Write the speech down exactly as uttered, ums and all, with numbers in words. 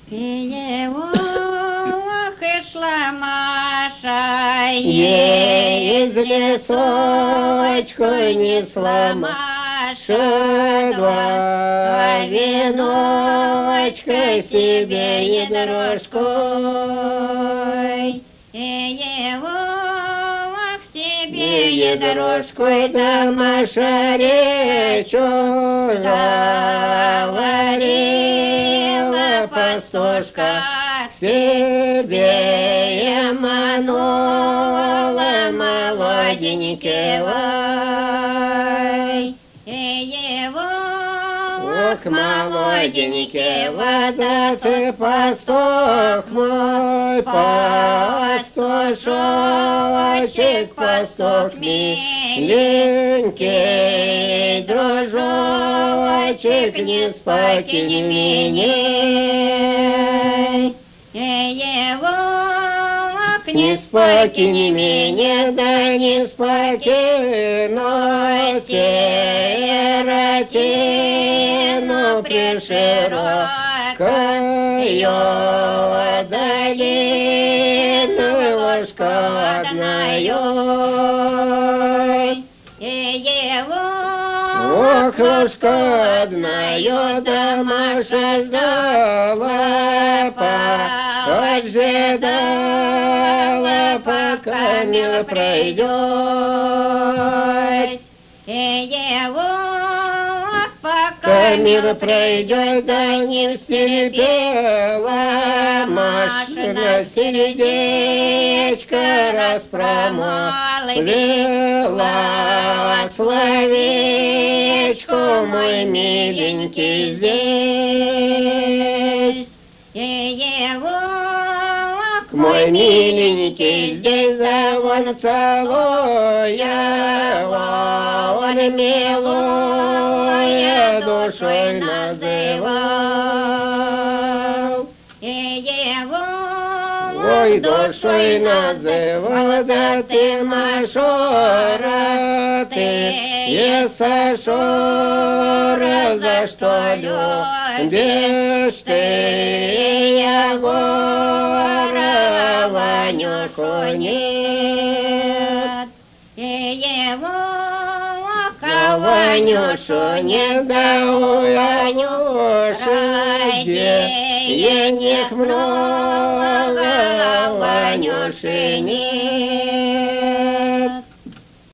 Его шла Маша, ей из лесочку несла Маша два веночка себе и дорожкой. Его к себе И дорожкой да Маша речу заварила пастушка. Себе манула молоденького. Его Ох, молоденького, да ты пастух мой, пастушочек, пастух миленький, дружочек, не спать и не меняй. Его Не спать и не менее, да не спать но сиротину приширокою долину ложку одною. Его Ох, ложку одною, да Маша ждала, поджидала, пока мир пройдет. Его Пока мир пройдет, да не стерпела Машина сердечко распромолвила словечко, мой миленький здесь. Его Мой миленький здесь, да он целуя, он милуя душой называл. Его Ой, душой называл, да ты, Машора, ты, Есашора, за что любишь ты Егора, Ванюшу нет? Его Ванюшу не дал, Ванюша, денег много, Ванюши нет.